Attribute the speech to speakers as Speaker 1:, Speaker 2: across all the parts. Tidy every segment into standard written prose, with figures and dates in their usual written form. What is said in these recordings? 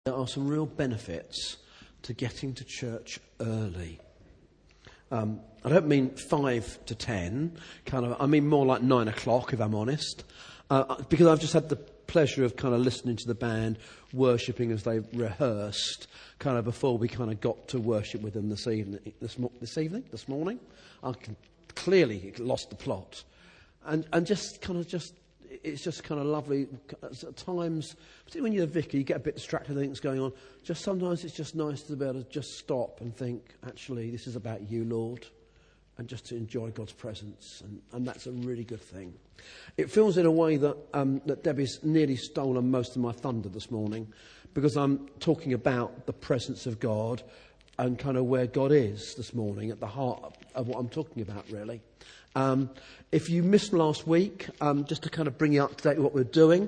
Speaker 1: There are some real benefits to getting to church early. I don't mean 5 to 10, I mean more like 9 o'clock, if I'm honest, because I've just had the pleasure of kind of listening to the band worshipping as they rehearsed before we got to worship with them this morning. I clearly lost the plot, and it's just lovely. At times, particularly when you're the vicar, you get a bit distracted with things going on. Just sometimes it's just nice to be able to just stop and think, actually, this is about you, Lord, and just to enjoy God's presence, and that's a really good thing. It feels in a way that that Debbie's nearly stolen most of my thunder this morning, because I'm talking about the presence of God and where God is this morning, at the heart of what I'm talking about, really. If you missed last week, just to bring you up to date with what we're doing,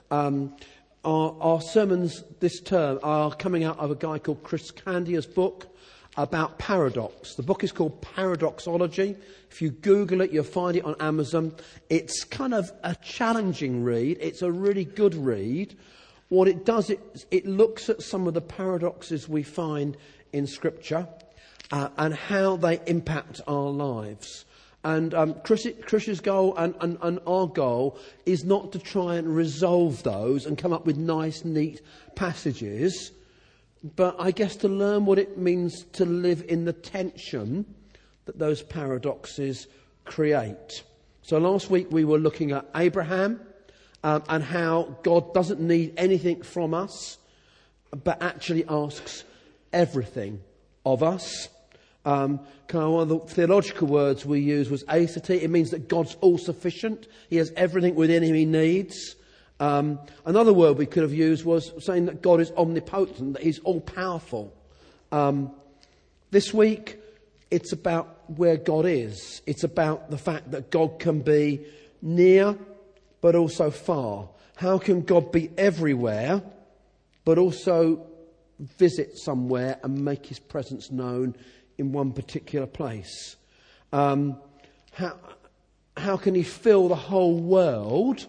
Speaker 1: our sermons this term are coming out of a guy called Chris Candia's book about paradox. The book is called Paradoxology. If you Google it, you'll find it on Amazon. It's a challenging read. It's a really good read. What it does, it looks at some of the paradoxes we find in Scripture and how they impact our lives. And Chris's goal and our goal is not to try and resolve those and come up with nice, neat passages, but I guess to learn what it means to live in the tension that those paradoxes create. So last week we were looking at Abraham and how God doesn't need anything from us, but actually asks everything of us. One of the theological words we used was aseity. It means that God's all-sufficient. He has everything within him he needs. Another word we could have used was saying that God is omnipotent, that he's all-powerful. This week, it's about where God is. It's about the fact that God can be near, but also far. How can God be everywhere, but also visit somewhere and make his presence known in one particular place? How can he fill the whole world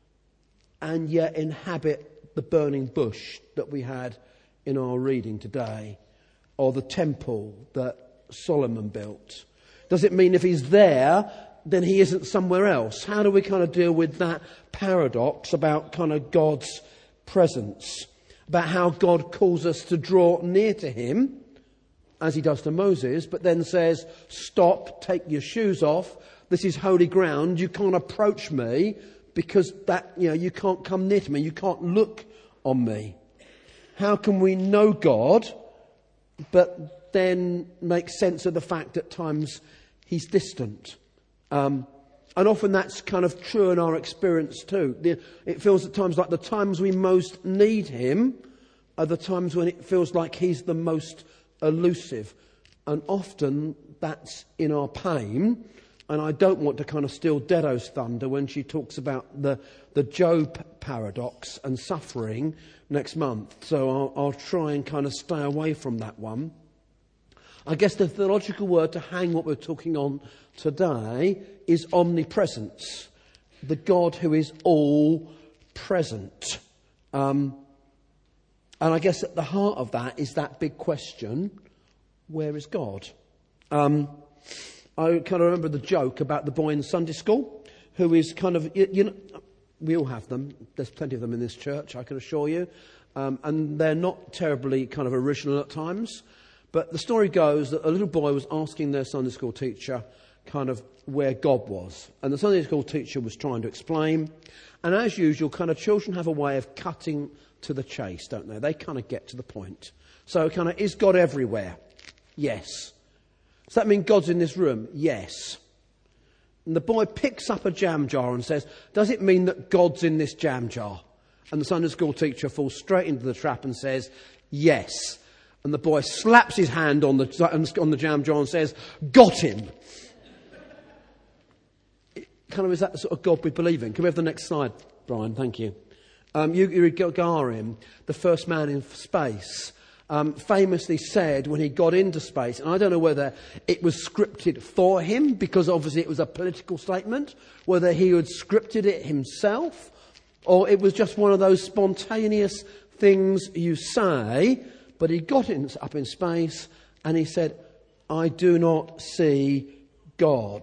Speaker 1: and yet inhabit the burning bush that we had in our reading today, or the temple that Solomon built? Does it mean if he's there, then he isn't somewhere else? How do we deal with that paradox about God's presence, about how God calls us to draw near to him, as he does to Moses, but then says, stop, take your shoes off. This is holy ground. You can't approach me because you can't come near to me. You can't look on me. How can we know God, but then make sense of the fact at times he's distant? And often that's true in our experience too. It feels at times like the times we most need him are the times when it feels like he's the most elusive, and often that's in our pain. And I don't want to steal Dedo's thunder when she talks about the Job paradox and suffering next month, so I'll try and stay away from that one. I guess the theological word to hang what we're talking on today is omnipresence, the God who is all present. And I guess at the heart of that is that big question, where is God? I remember the joke about the boy in Sunday school who is we all have them. There's plenty of them in this church, I can assure you. And they're not terribly original at times. But the story goes that a little boy was asking their Sunday school teacher where God was. And the Sunday school teacher was trying to explain. And as usual, children have a way of cutting to the chase, don't they? They get to the point. So is God everywhere? Yes. Does that mean God's in this room? Yes. And the boy picks up a jam jar and says, does it mean that God's in this jam jar? And the Sunday school teacher falls straight into the trap and says, yes. And the boy slaps his hand on the jam jar and says, got him. Is that the sort of God we believe in? Can we have the next slide, Brian? Thank you. Yuri Gagarin, the first man in space, famously said when he got into space, and I don't know whether it was scripted for him, because obviously it was a political statement, whether he had scripted it himself, or it was just one of those spontaneous things you say, but he got up in space and he said, I do not see God.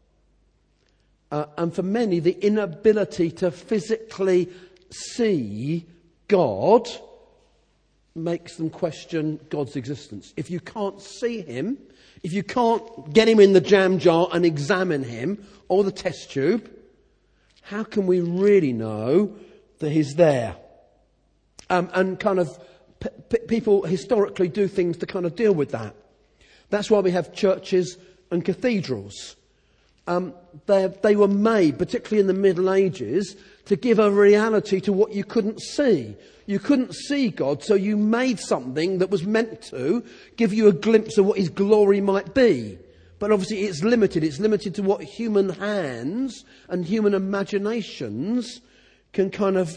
Speaker 1: And for many, the inability to physically see God makes them question God's existence. If you can't see him, if you can't get him in the jam jar and examine him, or the test tube, how can we really know that he's there? And kind of people historically do things to kind of deal with that. That's why we have churches and cathedrals. They were made, particularly in the Middle Ages, to give a reality to what you couldn't see. You couldn't see God, so you made something that was meant to give you a glimpse of what his glory might be. But obviously it's limited. It's limited to what human hands and human imaginations can kind of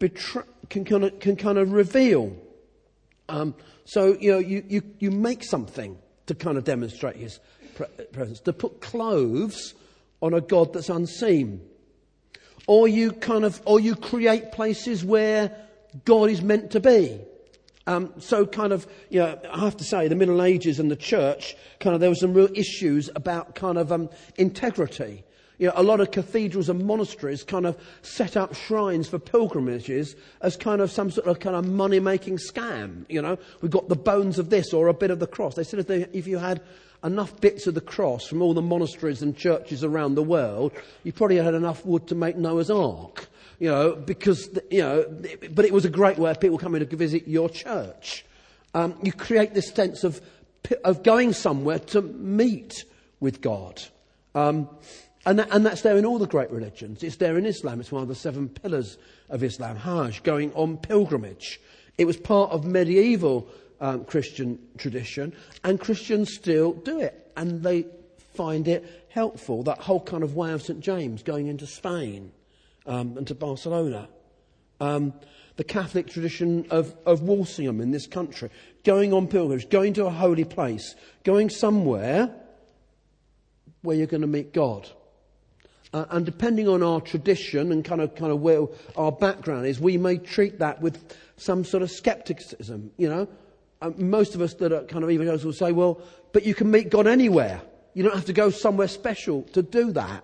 Speaker 1: reveal. So you make something to kind of demonstrate his presence. To put clothes on a God that's unseen, or you create places where God is meant to be. I have to say, the Middle Ages and the church, there were some real issues about integrity. A lot of cathedrals and monasteries set up shrines for pilgrimages as some sort of money-making scam. We've got the bones of this or a bit of the cross. They said if you had enough bits of the cross from all the monasteries and churches around the world, you probably had enough wood to make Noah's Ark. But it was a great way of people coming to visit your church. You create this sense of going somewhere to meet with God. And that's there in all the great religions. It's there in Islam. It's one of the 7 pillars of Islam. Hajj, going on pilgrimage. It was part of medieval Christian tradition, and Christians still do it. And they find it helpful, that whole kind of way of St. James going into Spain and to Barcelona. The Catholic tradition of Walsingham in this country. Going on pilgrimage, going to a holy place, going somewhere where you're going to meet God. And depending on our tradition and kind of where our background is, we may treat that with some sort of skepticism. Most of us that are kind of evangelicals will say, well, but you can meet God anywhere. You don't have to go somewhere special to do that.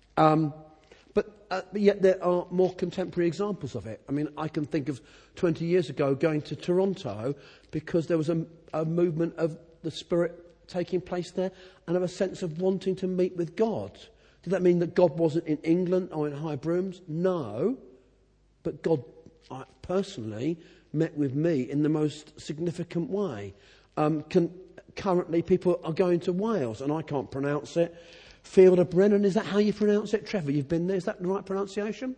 Speaker 1: But yet there are more contemporary examples of it. I mean, I can think of 20 years ago going to Toronto because there was a movement of the Spirit taking place there and of a sense of wanting to meet with God. Did that mean that God wasn't in England or in High Brooms? No. But God personally met with me in the most significant way. Currently, people are going to Wales, and I can't pronounce it. Field of Brennan, is that how you pronounce it? Trevor, you've been there. Is that the right pronunciation?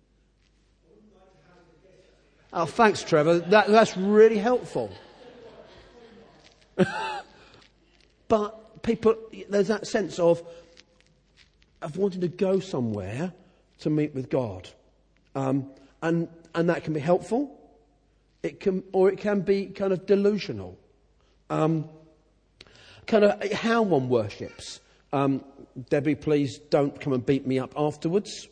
Speaker 1: Oh, thanks, Trevor. That's really helpful. But people, there's that sense of wanting to go somewhere to meet with God. And that can be helpful. It can be kind of delusional. Kind of how one worships. Debbie, please don't come and beat me up afterwards.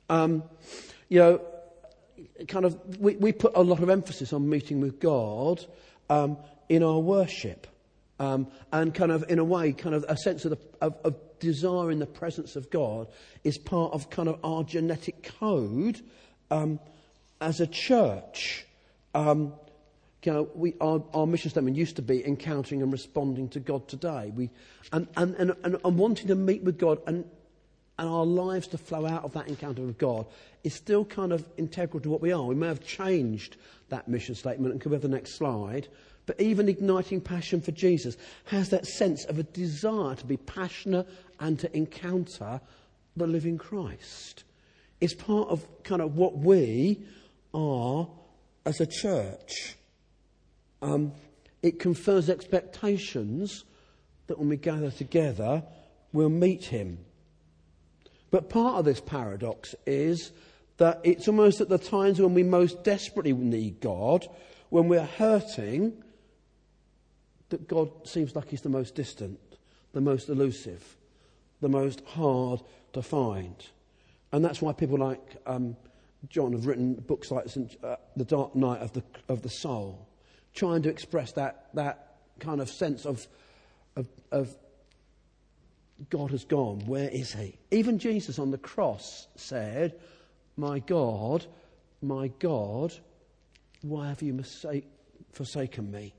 Speaker 1: We put a lot of emphasis on meeting with God in our worship. And kind of, in a way, kind of a sense of desiring the presence of God is part of kind of our genetic code as a church. Our mission statement used to be encountering and responding to God today. And wanting to meet with God and our lives to flow out of that encounter with God is still kind of integral to what we are. We may have changed that mission statement, and could we have the next slide? But even Igniting Passion for Jesus has that sense of a desire to be passionate and to encounter the living Christ. It's part of kind of what we are as a church. It confers expectations that when we gather together, we'll meet him. But part of this paradox is that it's almost at the times when we most desperately need God, when we're hurting, that God seems like he's the most distant, the most elusive, the most hard to find. And that's why people like John have written books like The Dark Night of the Soul, trying to express that kind of sense of God has gone. Where is he? Even Jesus on the cross said, my God, why have you forsaken me?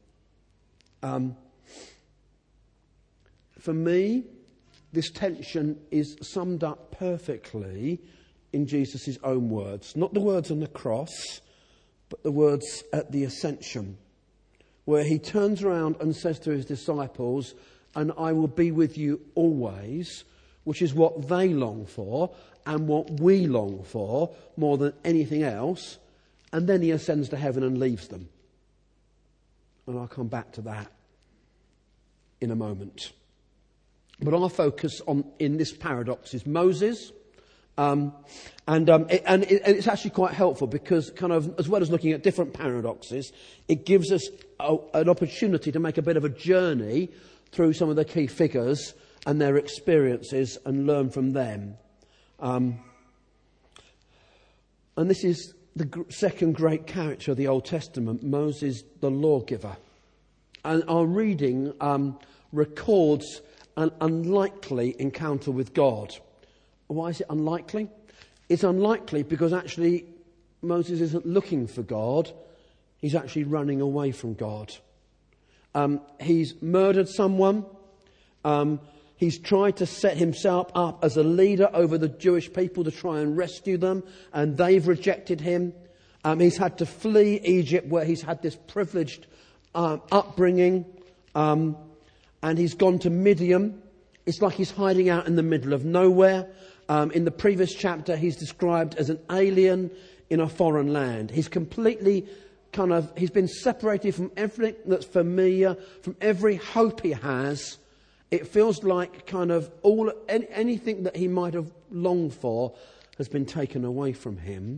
Speaker 1: For me, this tension is summed up perfectly in Jesus' own words. Not the words on the cross, but the words at the ascension, where he turns around and says to his disciples, and I will be with you always, which is what they long for and what we long for more than anything else. And then he ascends to heaven and leaves them. And I'll come back to that in a moment. But our focus in this paradox is Moses. And it's actually quite helpful because kind of, as well as looking at different paradoxes, it gives us an opportunity to make a bit of a journey through some of the key figures and their experiences and learn from them. And this is the second great character of the Old Testament, Moses, the lawgiver. And our reading records an unlikely encounter with God. Why is it unlikely? It's unlikely because actually Moses isn't looking for God. He's actually running away from God. He's murdered someone. He's tried to set himself up as a leader over the Jewish people to try and rescue them, and they've rejected him. He's had to flee Egypt, where he's had this privileged upbringing, and he's gone to Midian. It's like he's hiding out in the middle of nowhere. In the previous chapter, he's described as an alien in a foreign land. He's completely he's been separated from everything that's familiar, from every hope he has. It feels like anything that he might have longed for has been taken away from him.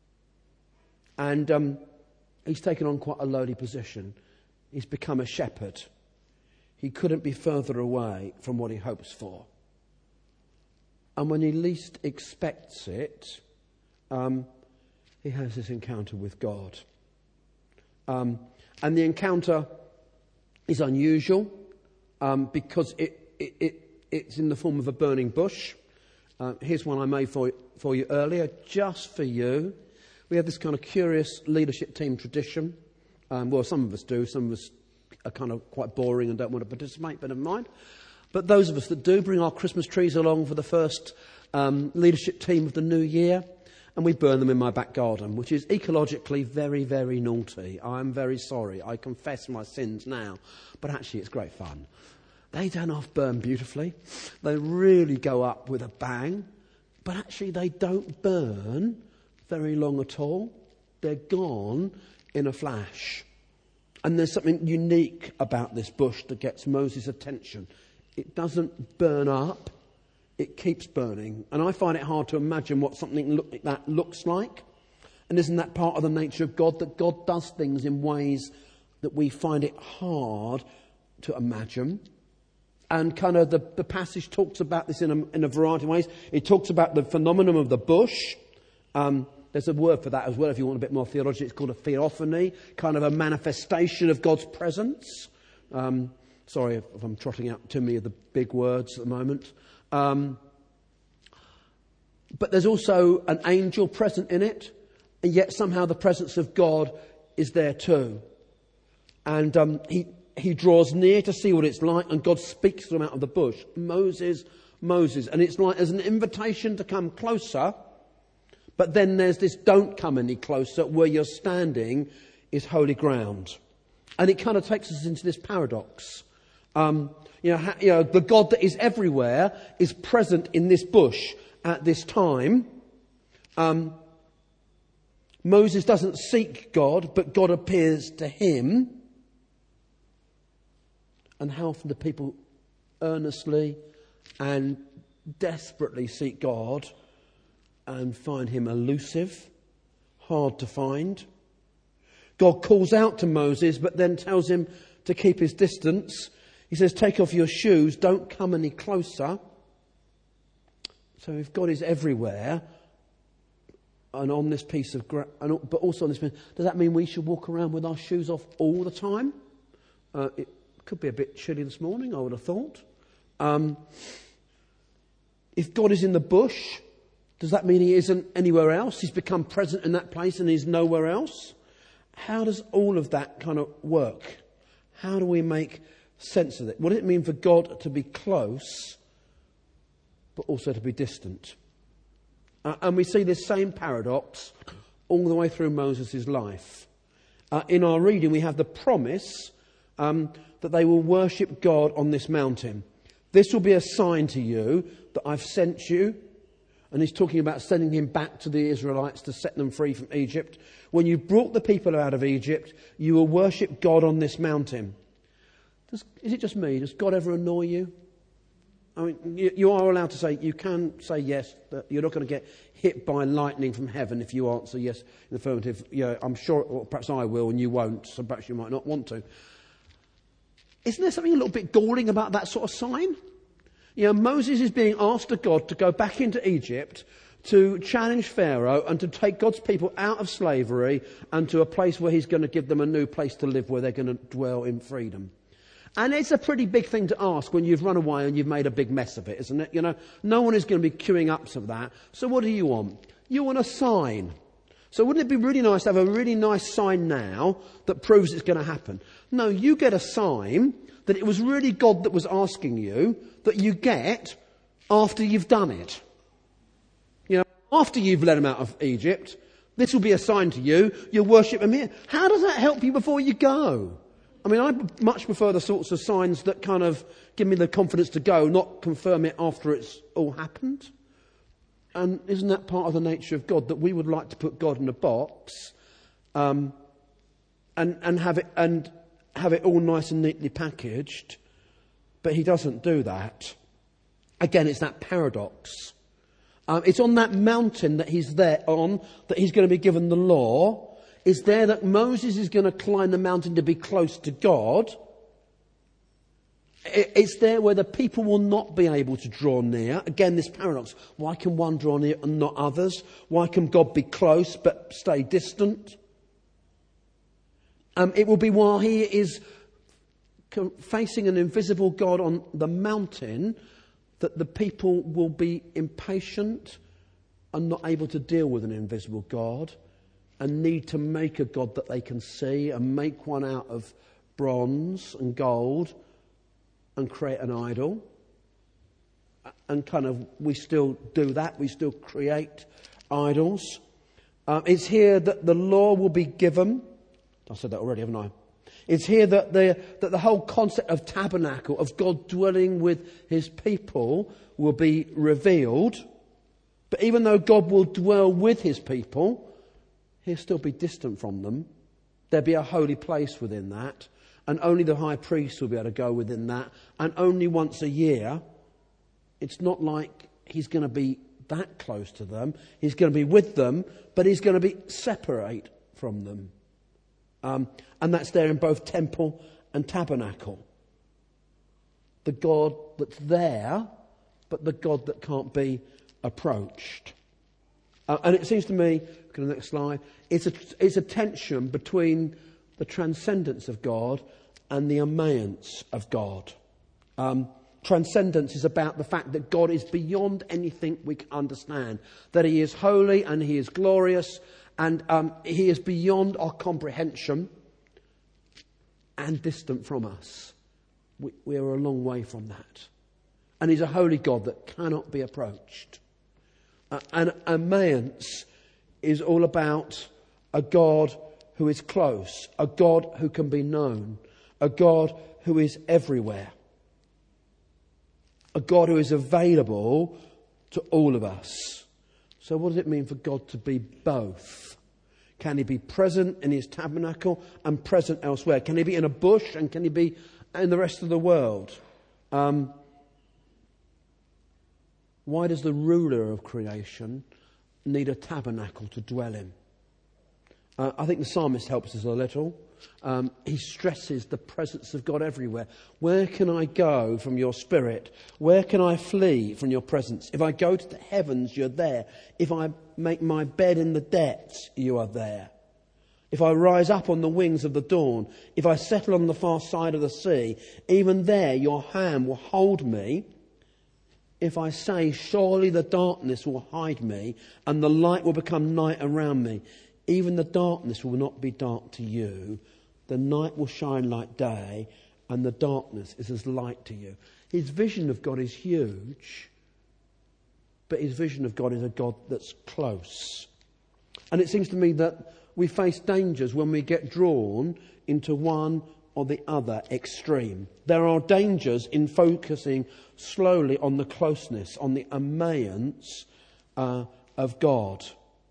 Speaker 1: And he's taken on quite a lowly position. He's become a shepherd. He couldn't be further away from what he hopes for. And when he least expects it, he has this encounter with God. And the encounter is unusual because it's in the form of a burning bush. Here's one I made for you earlier, just for you. We have this kind of curious leadership team tradition. Well, some of us do. Some of us are kind of quite boring and don't want to participate, but never mind. But those of us that do bring our Christmas trees along for the first leadership team of the new year, and we burn them in my back garden, which is ecologically very, very naughty. I'm very sorry. I confess my sins now. But actually, it's great fun. They don't half burn beautifully. They really go up with a bang. But actually, they don't burn very long at all. They're gone in a flash. And there's something unique about this bush that gets Moses' attention. It doesn't burn up. It keeps burning. And I find it hard to imagine what something like that looks like. And isn't that part of the nature of God, that God does things in ways that we find it hard to imagine? And kind of the passage talks about this in a variety of ways. It talks about the phenomenon of the bush. There's a word for that as well if you want a bit more theology. It's called a theophany, kind of a manifestation of God's presence. Sorry if I'm trotting out too many of the big words at the moment. But there's also an angel present in it, and yet somehow the presence of God is there too. And he draws near to see what it's like, and God speaks to him out of the bush. Moses, Moses. And it's like there's an invitation to come closer, but then there's this don't come any closer, where you're standing is holy ground. And it kind of takes us into this paradox. The God that is everywhere is present in this bush at this time. Moses doesn't seek God, but God appears to him. And how often do people earnestly and desperately seek God and find him elusive, hard to find? God calls out to Moses, but then tells him to keep his distance. He says, take off your shoes, don't come any closer. So if God is everywhere, and on this piece of ground, but also on this piece, does that mean we should walk around with our shoes off all the time? It could be a bit chilly this morning, I would have thought. If God is in the bush, does that mean he isn't anywhere else? He's become present in that place and he's nowhere else? How does all of that kind of work? How do we make sense of it? What does it mean for God to be close, but also to be distant? And we see this same paradox all the way through Moses' life. In our reading, we have the promise that they will worship God on this mountain. This will be a sign to you that I've sent you. And he's talking about sending him back to the Israelites to set them free from Egypt. When you brought the people out of Egypt, you will worship God on this mountain. Is it just me? Does God ever annoy you? I mean, you are allowed to say, you can say yes, that you're not going to get hit by lightning from heaven if you answer yes in the affirmative. Yeah, I'm sure, or perhaps I will and you won't, so perhaps you might not want to. Isn't there something a little bit galling about that sort of sign? You know, Moses is being asked of God to go back into Egypt to challenge Pharaoh and to take God's people out of slavery and to a place where he's going to give them a new place to live, where they're going to dwell in freedom. And it's a pretty big thing to ask when you've run away and you've made a big mess of it, isn't it? You know, no one is going to be queuing up to that. So what do you want? You want a sign. So wouldn't it be really nice to have a really nice sign now that proves it's going to happen? No, you get a sign that it was really God that was asking you, that you get after you've done it. You know, after you've led them out of Egypt, this will be a sign to you, you'll worship him here. How does that help you before you go? I mean, I much prefer the sorts of signs that kind of give me the confidence to go, not confirm it after it's all happened. And isn't that part of the nature of God, that we would like to put God in a box and have it all nice and neatly packaged, but he doesn't do that. Again, it's that paradox. It's on that mountain that he's there on, that he's going to be given the law. It's there that Moses is going to climb the mountain to be close to God. It's there where the people will not be able to draw near. Again, this paradox. Why can one draw near and not others? Why can God be close but stay distant? It will be while he is facing an invisible God on the mountain that the people will be impatient and not able to deal with an invisible God and need to make a God that they can see and make one out of bronze and gold and create an idol. And kind of, we still do that. We still create idols. It's here that the law will be given. I said that already, haven't I? It's here that the whole concept of tabernacle, of God dwelling with his people, will be revealed. But even though God will dwell with his people, he'll still be distant from them. There'll be a holy place within that. And only the high priest will be able to go within that. And only once a year. It's not like he's going to be that close to them. He's going to be with them, but he's going to be separate from them. And that's there in both temple and tabernacle. The God that's there, but the God that can't be approached. And it seems to me, go to the next slide, it's a tension between the transcendence of God and the immanence of God. Transcendence is about the fact that God is beyond anything we can understand, that he is holy and he is glorious, and he is beyond our comprehension and distant from us. We are a long way from that. And he's a holy God that cannot be approached. And immanence is all about a God who is close, a God who can be known, a God who is everywhere, a God who is available to all of us. So what does it mean for God to be both? Can he be present in his tabernacle and present elsewhere? Can he be in a bush and can he be in the rest of the world? Why does the ruler of creation need a tabernacle to dwell in? I think the psalmist helps us a little. He stresses the presence of God everywhere. Where can I go from your spirit? Where can I flee from your presence? If I go to the heavens, you're there. If I make my bed in the depths, you are there. If I rise up on the wings of the dawn, if I settle on the far side of the sea, even there your hand will hold me. If I say, surely the darkness will hide me and the light will become night around me, even the darkness will not be dark to you. The night will shine like day and the darkness is as light to you. His vision of God is huge, but his vision of God is a God that's close. And it seems to me that we face dangers when we get drawn into one or the other extreme. There are dangers in focusing slowly on the closeness, on the ambience of God.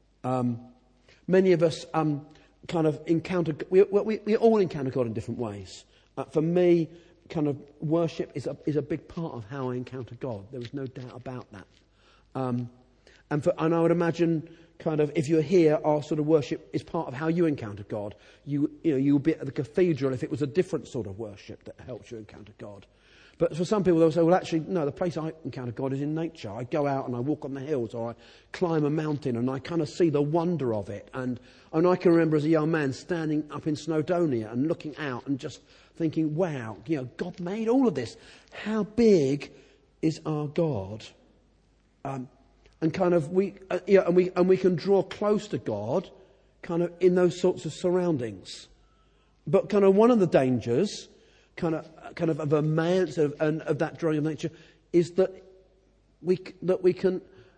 Speaker 1: Many of us kind of encounter, we all encounter God in different ways. For me, kind of worship is a big part of how I encounter God. There is no doubt about that. And I would imagine, kind of, if you're here, our sort of worship is part of how you encounter God. You'll be at the cathedral if it was a different sort of worship that helps you encounter God. But for some people, they'll say, well, actually, no, the place I encounter God is in nature. I go out and I walk on the hills or I climb a mountain and I kind of see the wonder of it. And I can remember as a young man standing up in Snowdonia and looking out and just thinking, wow, God made all of this. How big is our God? And kind of we can draw close to God kind of in those sorts of surroundings. But kind of one of the dangers kind of a man and of that drawing of nature is that we can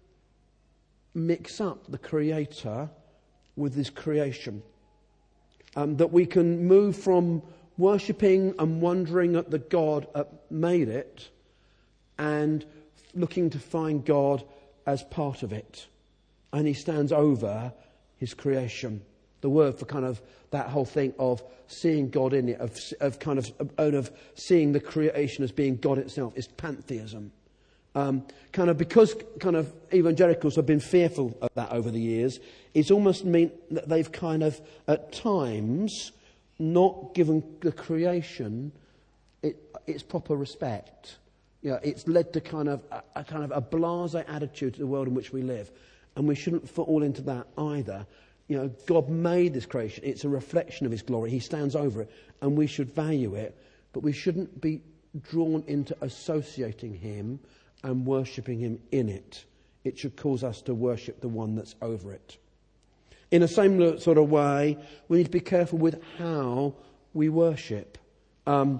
Speaker 1: mix up the Creator with his creation. That we can move from worshipping and wondering at the God that made it and looking to find God as part of it. And he stands over his creation. The word for kind of that whole thing of seeing God in it, of seeing the creation as being God itself, is pantheism. Because evangelicals have been fearful of that over the years, it's almost meant that they've kind of at times not given the creation its proper respect. It's led to kind of a blasé attitude to the world in which we live, and we shouldn't fall into that either. God made this creation. It's a reflection of his glory. He stands over it, and we should value it, but we shouldn't be drawn into associating him and worshipping him in it. It should cause us to worship the one that's over it. In the same sort of way, we need to be careful with how we worship. I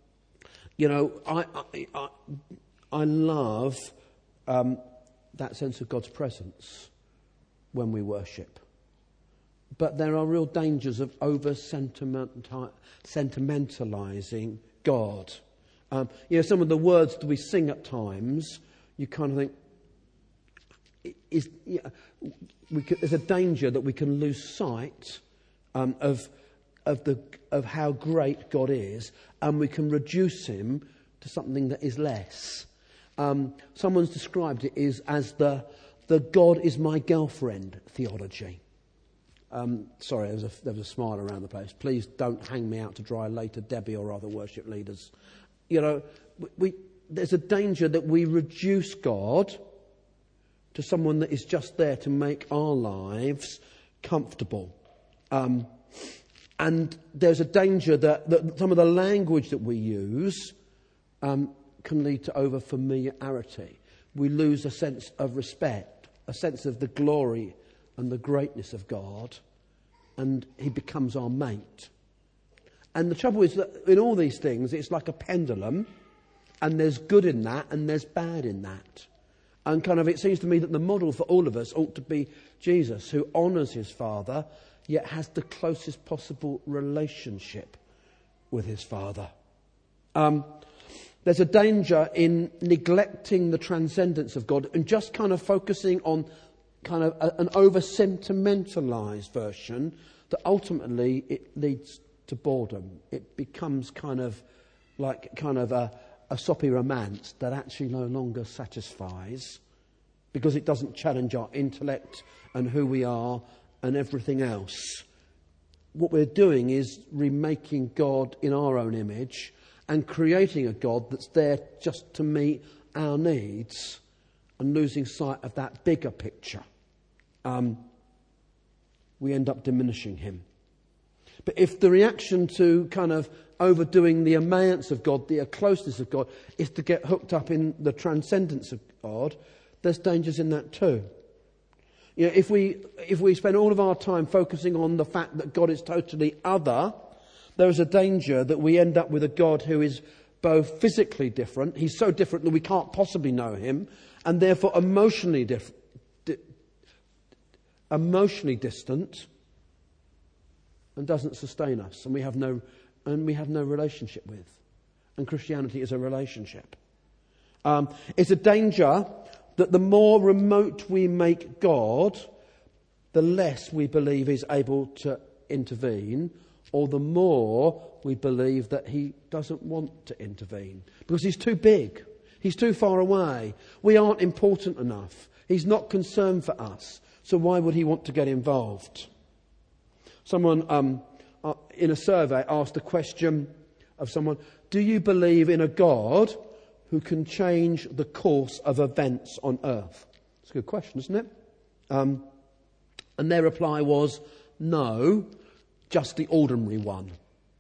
Speaker 1: love that sense of God's presence when we worship. But there are real dangers of over-sentimentalising God. Some of the words that we sing at times, you kind of think, there's a danger that we can lose sight of how great God is, and we can reduce him to something that is less. Someone's described it as the God is my girlfriend theology. Sorry, there was a smile around the place. Please don't hang me out to dry later, Debbie or other worship leaders. There's a danger that we reduce God to someone that is just there to make our lives comfortable. And there's a danger that some of the language that we use can lead to over-familiarity. We lose a sense of respect, a sense of the glory and the greatness of God, and he becomes our mate. And the trouble is that in all these things, it's like a pendulum, and there's good in that, and there's bad in that. And it seems to me that the model for all of us ought to be Jesus, who honours his Father, yet has the closest possible relationship with his Father. There's a danger in neglecting the transcendence of God and just kind of focusing on kind of an over-sentimentalised version that ultimately it leads to boredom. It becomes kind of a soppy romance that actually no longer satisfies because it doesn't challenge our intellect and who we are and everything else. what we're doing is remaking God in our own image and creating a God that's there just to meet our needs and losing sight of that bigger picture. We end up diminishing him. But if the reaction to kind of overdoing the amounts of God, the closeness of God, is to get hooked up in the transcendence of God, there's dangers in that too. You know, if we spend all of our time focusing on the fact that God is totally other, there is a danger that we end up with a God who is both physically different, he's so different that we can't possibly know him, and therefore emotionally distant, and doesn't sustain us, and we have no relationship with. And Christianity is a relationship. It's a danger that the more remote we make God, the less we believe he's able to intervene, or the more we believe that he doesn't want to intervene. Because he's too big. He's too far away. We aren't important enough. He's not concerned for us. So why would he want to get involved? Someone in a survey asked a question of someone, do you believe in a God who can change the course of events on earth? It's a good question, isn't it? And their reply was, no, just the ordinary one.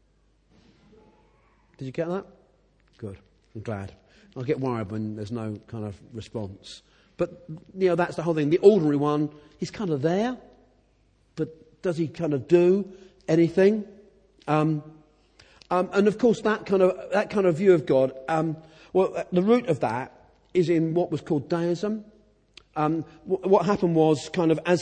Speaker 1: Did you get that? Good. I'm glad. I get worried when there's no kind of response. But, that's the whole thing. The ordinary one, he's kind of there, but does he kind of do anything? And of course, that kind of view of God, the root of that is in what was called deism. What happened was kind of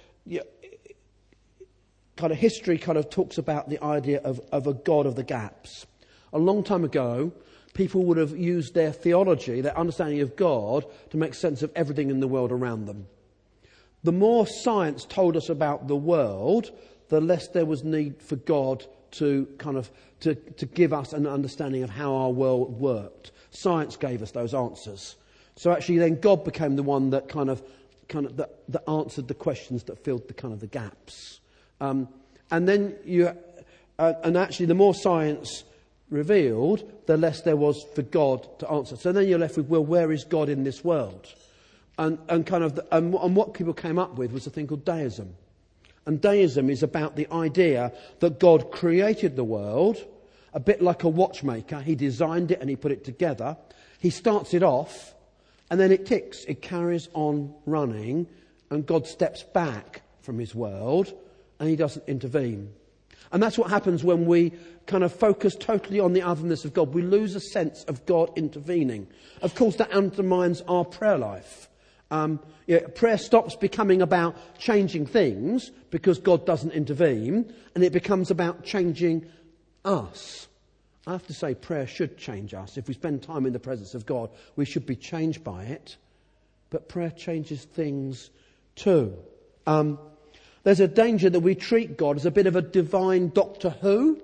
Speaker 1: history kind of talks about the idea of a God of the gaps. A long time ago, people would have used their theology, their understanding of God, to make sense of everything in the world around them. The more science told us about the world, the less there was need for God to to give us an understanding of how our world worked. Science gave us those answers. So actually, then God became the one that that answered the questions that filled the gaps. And then actually, the more science revealed, the less there was for God to answer. So then you're left with, well, where is God in this world? And what people came up with was a thing called deism. And deism is about the idea that God created the world, a bit like a watchmaker. He designed it and he put it together. He starts it off, and then it ticks. It carries on running, and God steps back from his world, and he doesn't intervene. And that's what happens when we kind of focus totally on the otherness of God. We lose a sense of God intervening. Of course, that undermines our prayer life. Prayer stops becoming about changing things because God doesn't intervene, and it becomes about changing us. I have to say, prayer should change us. If we spend time in the presence of God, we should be changed by it. But prayer changes things too. There's a danger that we treat God as a bit of a divine Doctor Who.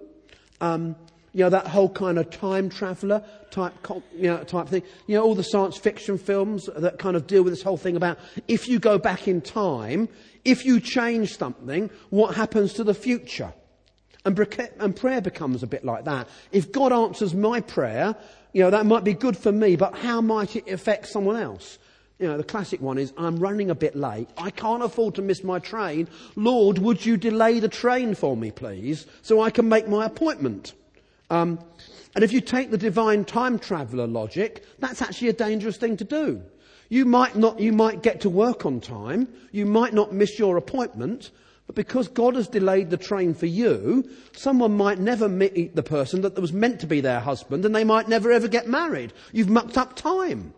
Speaker 1: That whole kind of time traveller type thing. All the science fiction films that kind of deal with this whole thing about if you go back in time, if you change something, what happens to the future? And prayer becomes a bit like that. If God answers my prayer, that might be good for me, but how might it affect someone else? The classic one is, I'm running a bit late. I can't afford to miss my train. Lord, would you delay the train for me, please, so I can make my appointment? And if you take the divine time traveller logic, that's actually a dangerous thing to do. You might get to work on time. You might not miss your appointment. But because God has delayed the train for you, someone might never meet the person that was meant to be their husband, and they might never ever get married. You've mucked up time.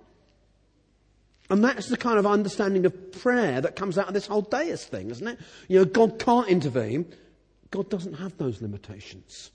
Speaker 1: And that's the kind of understanding of prayer that comes out of this whole deist thing, isn't it? God can't intervene. God doesn't have those limitations.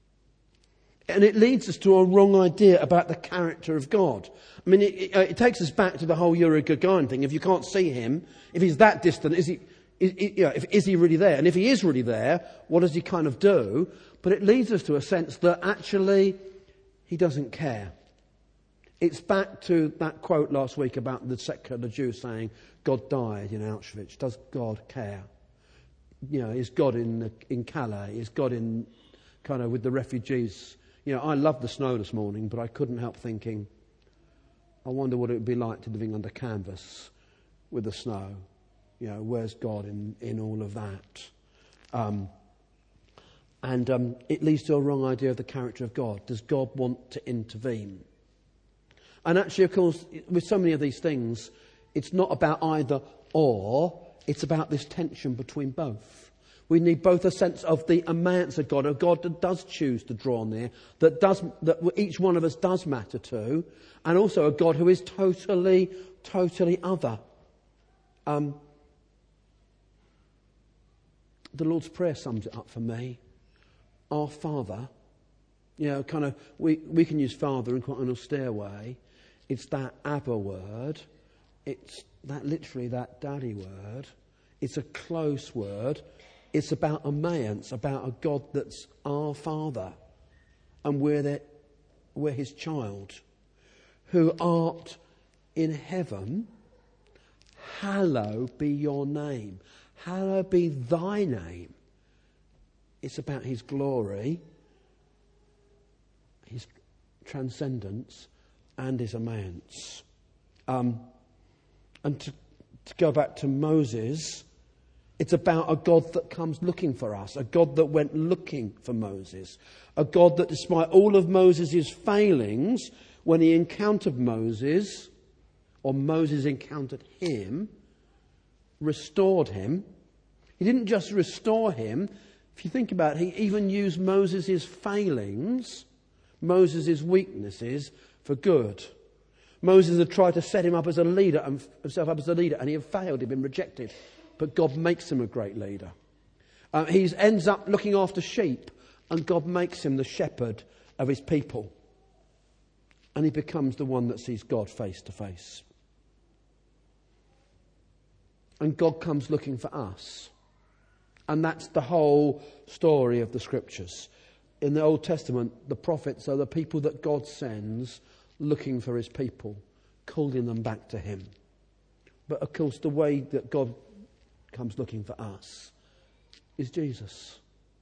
Speaker 1: And it leads us to a wrong idea about the character of God. I mean, it takes us back to the whole Yuri Gagarin thing. If you can't see him, if he's that distant, is he really there? And if he is really there, what does he kind of do? But it leads us to a sense that actually he doesn't care. It's back to that quote last week about the secular Jew saying, God died in Auschwitz. Does God care? is God in Calais, is God in kind of with the refugees. I loved the snow this morning, but I couldn't help thinking, I wonder what it would be like to living under canvas with the snow. Where's God in all of that? And it leads to a wrong idea of the character of God. Does God want to intervene? And actually, of course, with so many of these things, it's not about either or, it's about this tension between both. We need both a sense of the amounts of God that does choose to draw near, that each one of us does matter to, and also a God who is totally other. The Lord's Prayer sums it up for me. Our Father, we can use Father in quite an austere way. It's that Abba word. It's that literally that daddy word. It's a close word. It's about alliance, about a God that's our Father. And we're his child. Who art in heaven, hallowed be your name. Hallowed be thy name. It's about his glory, his transcendence, and his alliance. And to go back to Moses, it's about a God that comes looking for us, a God that went looking for Moses, a God that despite all of Moses' failings, when he encountered Moses, or Moses encountered him, restored him. He didn't just restore him. If you think about it, he even used Moses' failings, Moses' weaknesses, for good. Moses had tried to set him up as a leader, and himself up as a leader, and he had failed, he'd been rejected. But God makes him a great leader. He ends up looking after sheep, and God makes him the shepherd of his people. And he becomes the one that sees God face to face. And God comes looking for us. And that's the whole story of the Scriptures. In the Old Testament, the prophets are the people that God sends looking for his people, calling them back to him. But of course, the way that God comes looking for us is Jesus.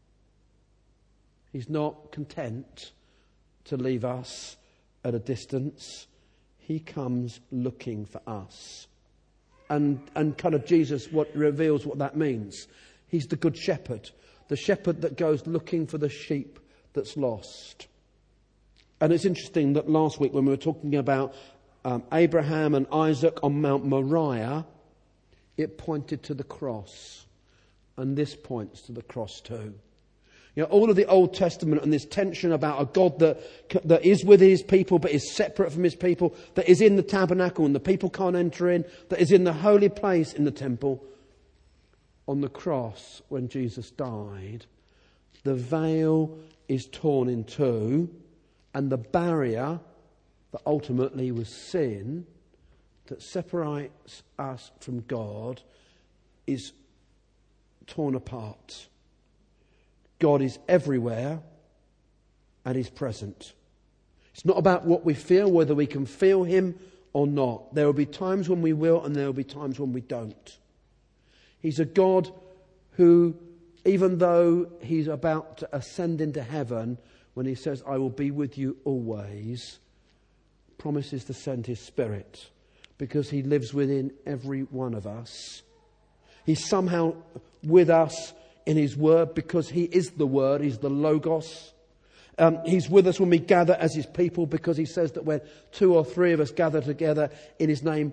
Speaker 1: He's not content to leave us at a distance. He comes looking for us. And kind of Jesus reveals what that means. He's the good shepherd, the shepherd that goes looking for the sheep that's lost. And it's interesting that last week when we were talking about Abraham and Isaac on Mount Moriah, it pointed to the cross. And this points to the cross too. All of the Old Testament and this tension about a God that is with his people but is separate from his people, that is in the tabernacle and the people can't enter in, that is in the holy place in the temple. On the cross, when Jesus died, the veil is torn in two, and the barrier that ultimately was sin that separates us from God is torn apart. God is everywhere and he's present. It's not about what we feel, whether we can feel him or not. There will be times when we will and there will be times when we don't. He's a God who, even though he's about to ascend into heaven, when he says, I will be with you always, promises to send his Spirit because he lives within every one of us. He's somehow with us in his word because he is the word, he's the Logos. He's with us when we gather as his people because he says that when 2 or 3 of us gather together in his name,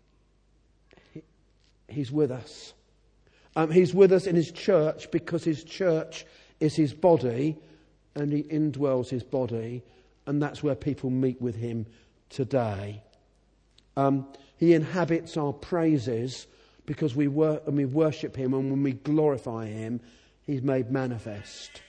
Speaker 1: he's with us. He's with us in his church because his church is his body and he indwells his body, and that's where people meet with him today. He inhabits our praises because we worship him, and when we glorify him, he's made manifest.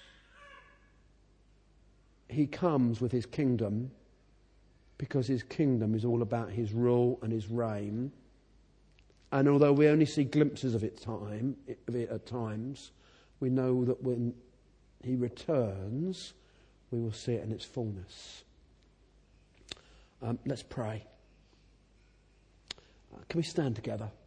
Speaker 1: He comes with his kingdom because his kingdom is all about his rule and his reign. And although we only see glimpses of it at times, we know that when he returns, we will see it in its fullness. Let's pray. Can we stand together?